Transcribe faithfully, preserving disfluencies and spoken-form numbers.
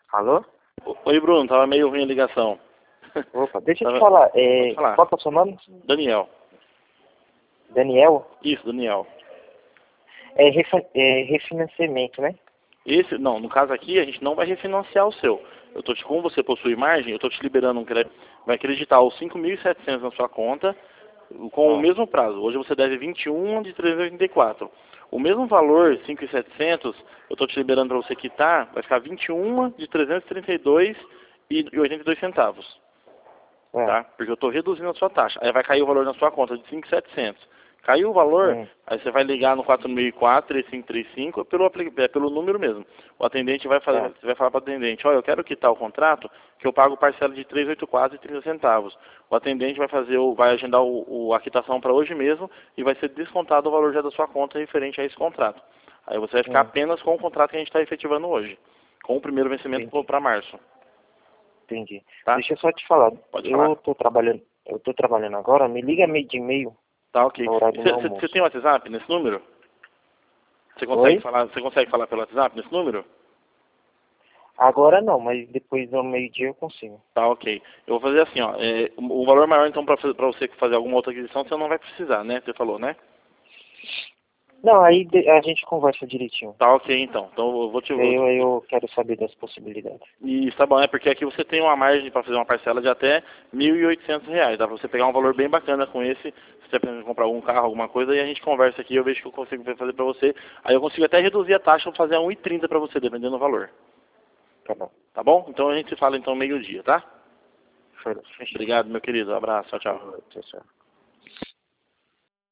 Alô? Oi, Bruno, tava meio ruim a ligação. Opa, deixa eu Tava- te falar, é, Pode falar. qual que é o seu nome? Daniel. Daniel? Isso, Daniel. É, refi é refinanciamento, né? Esse, não, no caso aqui, a gente não vai refinanciar o seu. Eu tô te, como você possui margem, eu tô te liberando um crédito, vai acreditar os cinco mil e setecentos na sua conta, com o Ah, mesmo prazo. Hoje você deve vinte e um de trezentos e oitenta e quatro. O mesmo valor, cinco mil e setecentos, eu tô te liberando para você quitar, vai ficar vinte e um de trezentos e trinta e dois e oitenta e dois centavos. é, Tá? Porque eu estou reduzindo a sua taxa. Aí vai cair o valor na sua conta de cinco mil e setecentos. Caiu o valor, hum, aí você vai ligar no quatro mil e quatro, três cinco três cinco, é pelo, apli- é pelo número mesmo. O atendente vai fazer, é, você vai falar para o atendente, olha, eu quero quitar o contrato, que eu pago parcela de trezentos e oitenta e quatro e trinta centavos. O atendente vai fazer, o, vai agendar o, o- a quitação para hoje mesmo e vai ser descontado o valor já da sua conta referente a esse contrato. Aí você vai ficar hum, apenas com o contrato que a gente está efetivando hoje, com o primeiro vencimento entendi, para março. entendi. Tá? Deixa eu só te falar, Pode falar. eu tô trabalhando, eu tô trabalhando agora, me liga meio de meio Tá, ok. no horário do meu Você almoço. tem WhatsApp nesse número? Você consegue Oi? falar, você consegue falar pelo WhatsApp nesse número? Agora não, mas depois do meio-dia eu consigo. Tá, ok. Eu vou fazer assim, ó. É, o o valor maior, então, para você fazer alguma outra aquisição, você não vai precisar, né? Você falou, né? Não, aí de- a gente conversa direitinho. Tá, ok, então. Então eu vou te... Que aí vou- eu, eu quero saber das possibilidades. E tá bom, é porque aqui você tem uma margem para fazer uma parcela de até mil e oitocentos reais. Dá para você pegar um valor bem bacana com esse, se você pretende comprar algum carro, alguma coisa, e a gente conversa aqui, eu vejo que eu consigo fazer para você. Aí eu consigo até reduzir a taxa, vou fazer a um e trinta para você, dependendo do valor. Tá bom. Tá bom? Então a gente se fala então meio-dia, tá? Fechou. Obrigado, meu querido. Um abraço. Tchau, tchau. Tchau, tchau.